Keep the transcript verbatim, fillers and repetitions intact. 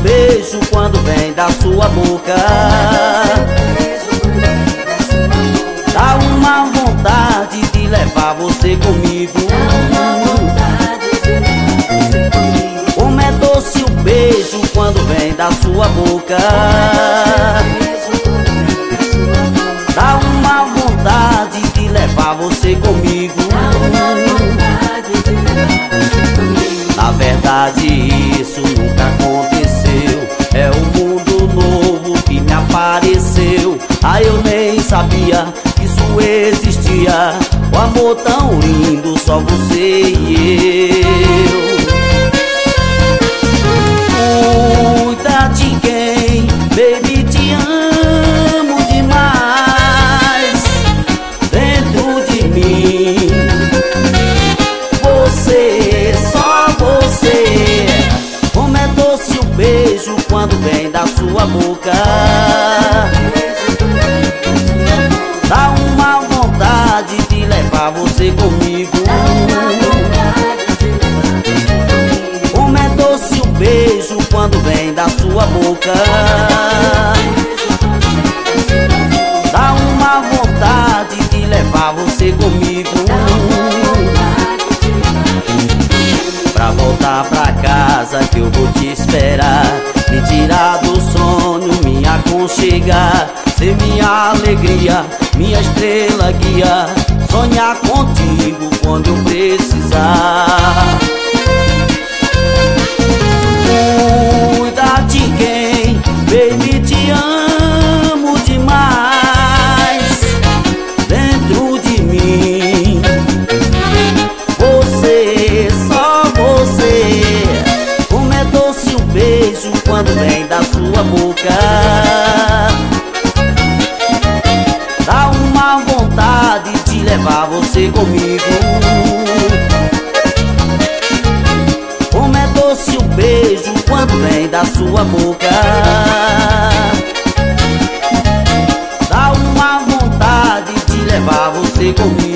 beijo quando vem da sua boca. Dá uma vontade de levar você comigo. Como é doce o beijo quando vem da sua boca. Dá uma vontade de levar você comigo. Na verdade isso nunca aconteceu. É um mundo novo que me apareceu. Ah, eu nem sabia que isso existia. O amor tão lindo, só você e eu. Cuida de quem, baby, te amo demais. Dentro de mim, você, só você. Como é doce o beijo quando vem da sua boca. Dá uma vontade de levar você comigo. Como é doce o beijo quando vem da sua boca. Dá uma vontade de levar você comigo. Pra voltar pra casa que eu vou te esperar. Me tirar do sonho, me aconchegar. Ser minha alegria, minha estrela guia. Sonhar contigo quando eu precisar. Cuida de quem, baby, te amo demais. Dentro de mim, você, só você. Como é doce o beijo quando vem da sua boca. Dá uma vontade de levar você comigo. Como é doce o beijo quando vem da sua boca. Dá uma vontade de levar você comigo.